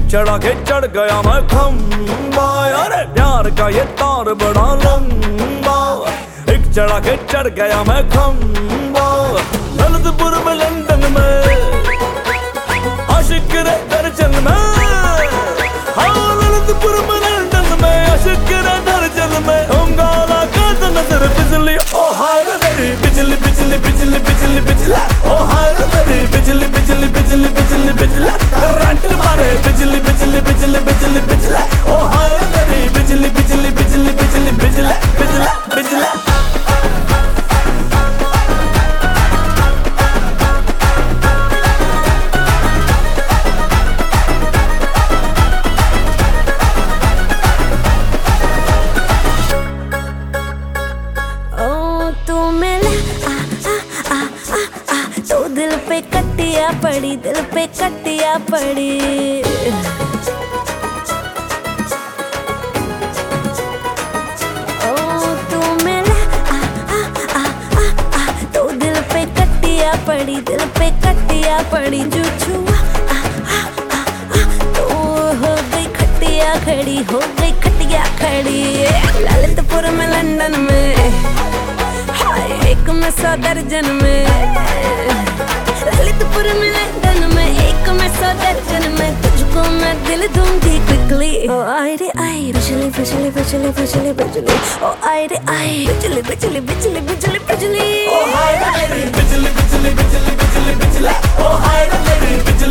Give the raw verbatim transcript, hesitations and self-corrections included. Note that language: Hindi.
चढ़ा के चढ़ गया मैं खम्बा, अरे प्यार का ये तार बड़ा लंबा। एक चढ़ा के चढ़ गया मैं खम्बा, ललितपुर में लंदन में आशिक रे दर्जन में। हाँ ललितपुर में लंदन में आशिक रे दर्जन में। हम गाला का नजर बिजली, ओ हाय रे मेरी बिजली बिजली बिजली बिजली बिजली, ओ हाय रे मेरी बिजली बिजली बिजली बिजली बिजली। करंट मारे बिजली बिजली बिजली बिजली बिजली, ओ हाय रे मेरी बिजली बिजली बिजली बिजली बिजली बिजली बिजली। तो दिल पे कटिया पड़ी, दिल पे कटिया पड़ी। ओ तू मिला आ आ आ आ आ, तो दिल पे कटिया पड़ी, दिल पे कटिया पड़ी। जो छुआ आ आ आ आ, तो हो गई खटिया खड़ी, हो गई खटिया खड़ी। ललितपुर में लंदन में, हाय एक में सौ दर्जन में। ललितपुर में लंदन में, एक में सौ दर्जन में। तुझको मैं दिल दूंगी क्विकली। ओ आई रे आई बिजली बिजली बिजली बिजली बिजली, ओ आई रे आई बिजली बिजली बिजली बिजली बिजली। ओ हाय रे मेरी बिजली बिजली बिजली बिजली बिजली, ओ हाय रे मेरी बिजली